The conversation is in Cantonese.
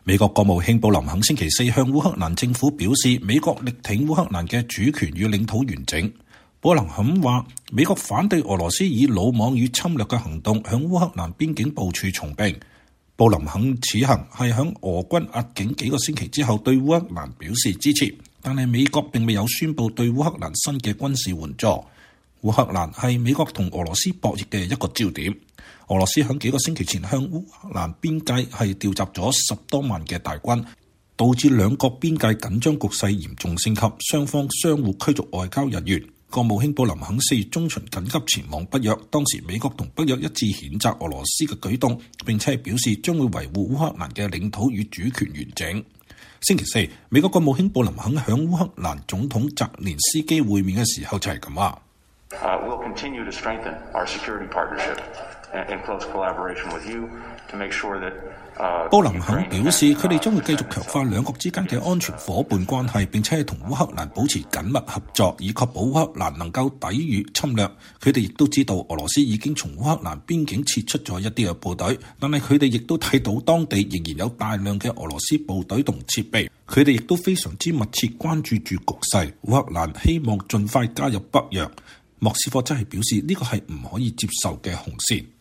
美國國務卿布林肯星期四向烏克蘭政府表示，美國力挺烏克蘭嘅主權與領土完整。布林肯話，美國反對俄羅斯以魯莽與侵略嘅行動向烏克蘭邊境部署重兵。布林肯此行係響俄軍壓境幾個星期之後對烏克蘭表示支持，但係美國並未有宣布對烏克蘭新嘅軍事援助。烏克蘭係美國同俄羅斯博弈嘅一個焦點。俄羅斯響幾個星期前向烏克蘭邊界係調集咗10多萬嘅大軍，導致兩國邊界緊張局勢嚴重升級，雙方相互驅逐外交人員。國務卿布林肯4月中旬緊急前往北約，當時美國同北約一致譴責俄羅斯嘅舉動，並且表示將會維護烏克蘭嘅領土與主權完整。星期四，美國國務卿布林肯向烏克蘭總統澤連斯基會面嘅時候就係咁話。 We'll continue to strengthen our security partnership in close collaboration with you to make sure that 布林肯表示，佢哋將會繼續強化兩國之間嘅安全夥伴關係，並且係同烏克蘭保持緊密合作，以確保烏克蘭能夠抵禦侵略。佢哋亦都知道俄羅斯已經從烏克蘭邊境撤出咗一啲嘅部隊，但係佢哋亦都睇到當地仍然有大量嘅俄羅斯部隊同設備。佢哋亦都非常之密切關注住局勢。烏克蘭希望盡快加入北約。莫斯科真係表示呢個係唔可以接受嘅紅線。